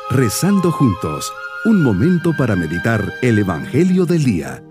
Rezando juntos, un momento para meditar el Evangelio del día.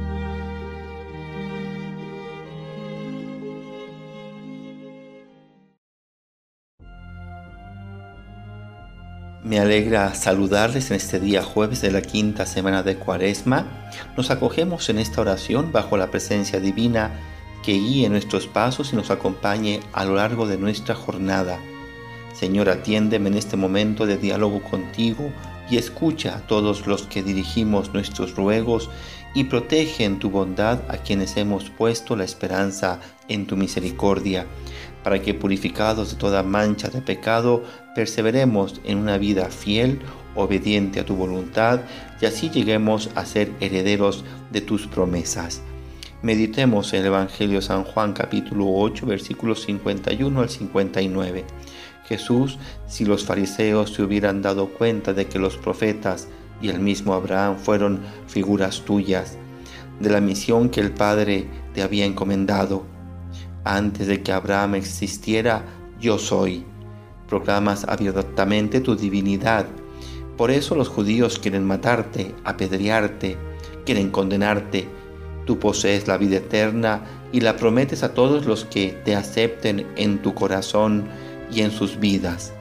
Me alegra saludarles en este día jueves de la quinta semana de Cuaresma. Nos acogemos en esta oración bajo la presencia divina que guíe nuestros pasos y nos acompañe a lo largo de nuestra jornada. Señor, atiéndeme en este momento de diálogo contigo y escucha a todos los que dirigimos nuestros ruegos y protege en tu bondad a quienes hemos puesto la esperanza en tu misericordia, para que purificados de toda mancha de pecado perseveremos en una vida fiel, obediente a tu voluntad y así lleguemos a ser herederos de tus promesas. Meditemos en el Evangelio de San Juan capítulo 8 versículos 51 al 59. Jesús, si los fariseos se hubieran dado cuenta de que los profetas y el mismo Abraham fueron figuras tuyas, de la misión que el Padre te había encomendado. Antes de que Abraham existiera, yo soy. Proclamas abiertamente tu divinidad. Por eso los judíos quieren matarte, apedrearte, quieren condenarte. Tú posees la vida eterna y la prometes a todos los que te acepten en tu corazón y en sus vidas.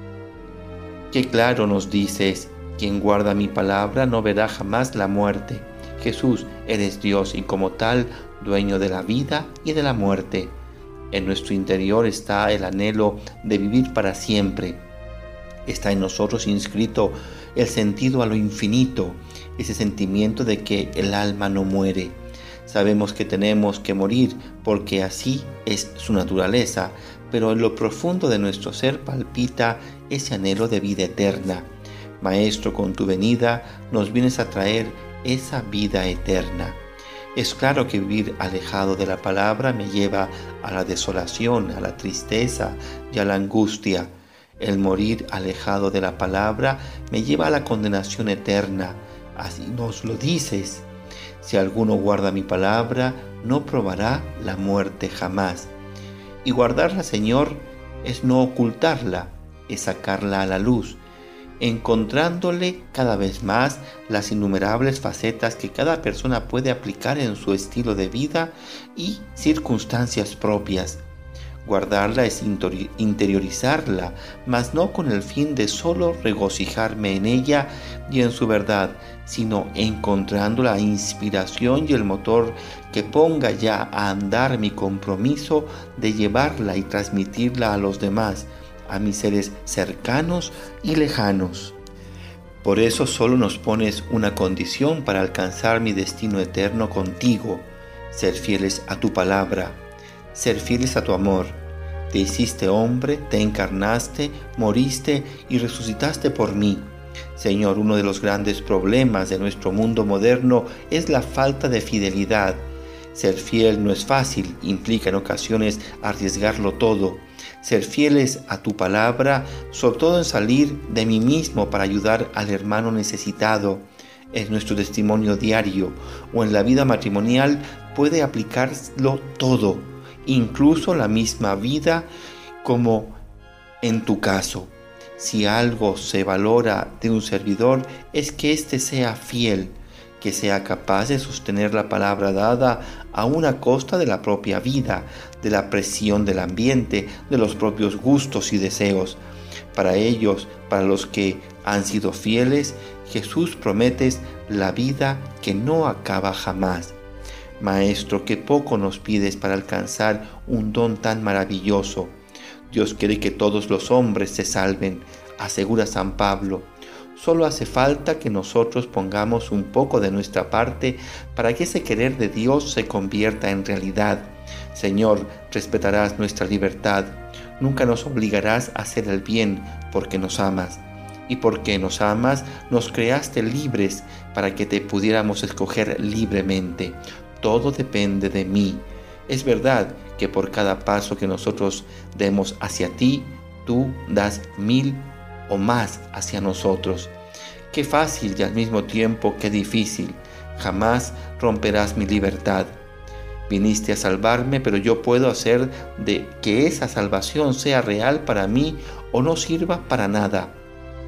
Qué claro nos dices: quien guarda mi palabra no verá jamás la muerte. Jesús, eres Dios y como tal, dueño de la vida y de la muerte. En nuestro interior está el anhelo de vivir para siempre. Está en nosotros inscrito el sentido a lo infinito, ese sentimiento de que el alma no muere. Sabemos que tenemos que morir porque así es su naturaleza, pero en lo profundo de nuestro ser palpita ese anhelo de vida eterna. Maestro, con tu venida nos vienes a traer esa vida eterna. Es claro que vivir alejado de la palabra me lleva a la desolación, a la tristeza y a la angustia. El morir alejado de la palabra me lleva a la condenación eterna. Así nos lo dices. Si alguno guarda mi palabra, no probará la muerte jamás. Y guardarla, Señor, es no ocultarla, es sacarla a la luz, encontrándole cada vez más las innumerables facetas que cada persona puede aplicar en su estilo de vida y circunstancias propias. Guardarla es interiorizarla, mas no con el fin de solo regocijarme en ella y en su verdad, sino encontrando la inspiración y el motor que ponga ya a andar mi compromiso de llevarla y transmitirla a los demás, a mis seres cercanos y lejanos. Por eso solo nos pones una condición para alcanzar mi destino eterno contigo: ser fieles a tu palabra, ser fieles a tu amor. Te hiciste hombre, te encarnaste, moriste y resucitaste por mí. Señor, uno de los grandes problemas de nuestro mundo moderno es la falta de fidelidad. Ser fiel no es fácil, implica en ocasiones arriesgarlo todo. Ser fieles a tu palabra, sobre todo en salir de mí mismo para ayudar al hermano necesitado, es nuestro testimonio diario, o en la vida matrimonial puede aplicarlo todo, incluso la misma vida, como en tu caso. Si algo se valora de un servidor es que éste sea fiel, que sea capaz de sostener la palabra dada aún a costa de la propia vida, de la presión del ambiente, de los propios gustos y deseos. Para ellos, para los que han sido fieles, Jesús prometes la vida que no acaba jamás. Maestro, qué poco nos pides para alcanzar un don tan maravilloso. Dios quiere que todos los hombres se salven, asegura San Pablo. Solo hace falta que nosotros pongamos un poco de nuestra parte para que ese querer de Dios se convierta en realidad. Señor, respetarás nuestra libertad. Nunca nos obligarás a hacer el bien porque nos amas. Y porque nos amas, nos creaste libres para que te pudiéramos escoger libremente. Todo depende de mí. Es verdad que por cada paso que nosotros demos hacia ti, tú das 1000 o más hacia nosotros. Qué fácil y al mismo tiempo qué difícil. Jamás romperás mi libertad. Viniste a salvarme, pero yo puedo hacer de que esa salvación sea real para mí o no sirva para nada.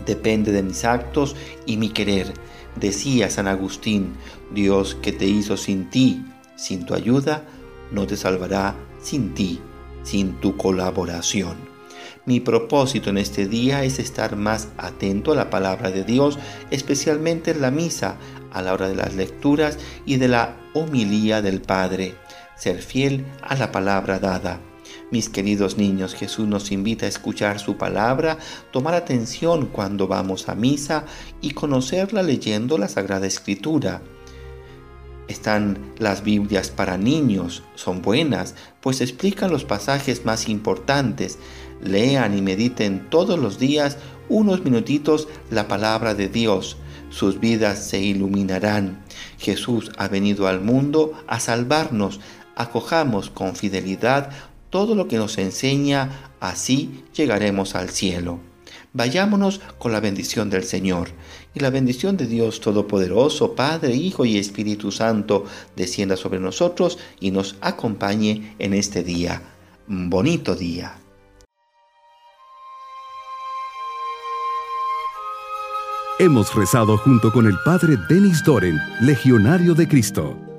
depende de mis actos y mi querer. Decía San Agustín, Dios que te hizo sin ti, sin tu ayuda, no te salvará sin ti, sin tu colaboración. Mi propósito en este día es estar más atento a la palabra de Dios, especialmente en la misa, a la hora de las lecturas y de la homilía del Padre. Ser fiel a la palabra dada. Mis queridos niños, Jesús nos invita a escuchar su palabra, tomar atención cuando vamos a misa y conocerla leyendo la Sagrada Escritura. Están las Biblias para niños, son buenas, pues explican los pasajes más importantes. Lean y mediten todos los días unos minutitos la palabra de Dios. Sus vidas se iluminarán. Jesús ha venido al mundo a salvarnos. Acojamos con fidelidad todo lo que nos enseña, así llegaremos al cielo. Vayámonos con la bendición del Señor. Y la bendición de Dios Todopoderoso, Padre, Hijo y Espíritu Santo, descienda sobre nosotros y nos acompañe en este día. Un bonito día. Hemos rezado junto con el Padre Denis Doren, Legionario de Cristo.